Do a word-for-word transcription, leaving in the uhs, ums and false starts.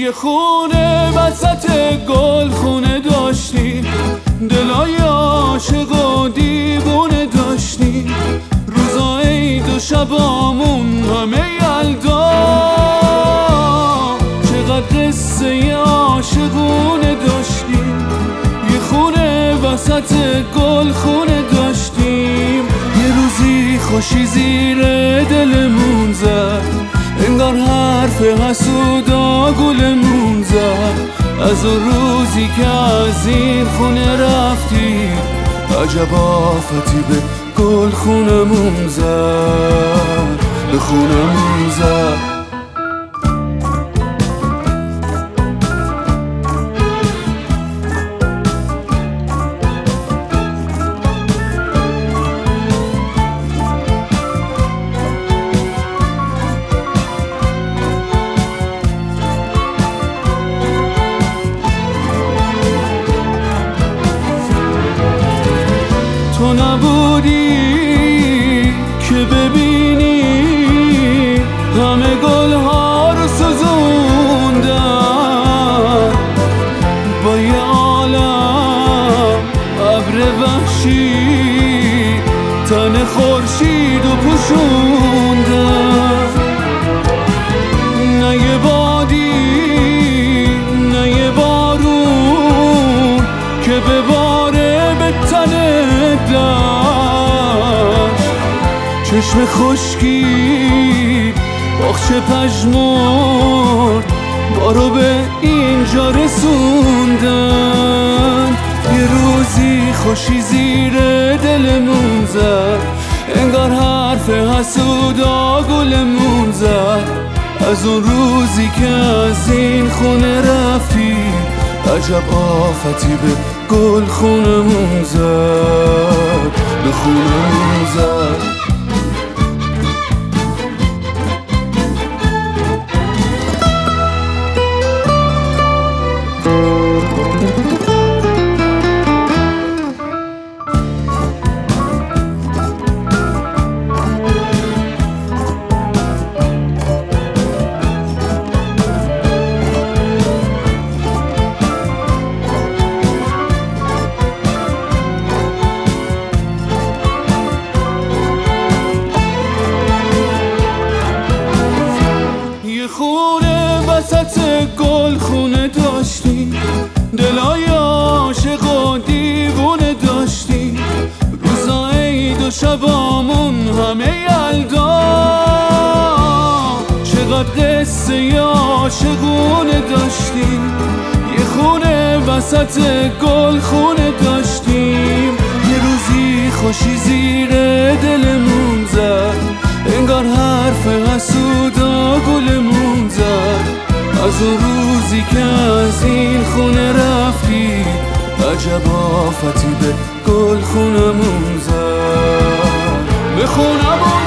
یه خونه وسط گل خونه داشتی، دلای عاشق و دیوونه داشتی، روزا عید و شبامون همه یلدا، چقدر قصه عاشقونه داشتیم. یه خونه وسط گل خونه داشتیم، یه روزی خوشی زیر دلمون زد، انگار حرف حسودا گلمون زد. از اون روزی که از این خونه رفتی، عجب آفتی به گل خونمون زد، به خونمون زد. تو نبودی که ببینی همه گلها رو سوزوندن، با یه عالم ابر وحشی تن خورشید و پوشوندن. نه یه بادی نه یه بارون که بباره به تن چشم خشکی باغچه پژمرد، بارو به اینجا رسوندن. یه روزی خوشی زیر دلمون زد، انگار حرف حسودا گلمون زد. از اون روزی که از این خونه رفتی، عجب آفتی به گل خونمون زد، به خونمون زد. خونه وسط گل خونه داشتی، دلای عاشق و دیوونه داشتی، روزا عید و شبامون همه یلدا، چقدر قصه عاشقونه داشتیم. یه خونه وسط گل خونه داشتیم، یه روزی خوشی زیر دلمون زد، انگار حرف حسودا گلمون زد. از اون روزی که از این خونه رفتی، عجب آفتی به گل خونمون زد، به خونمون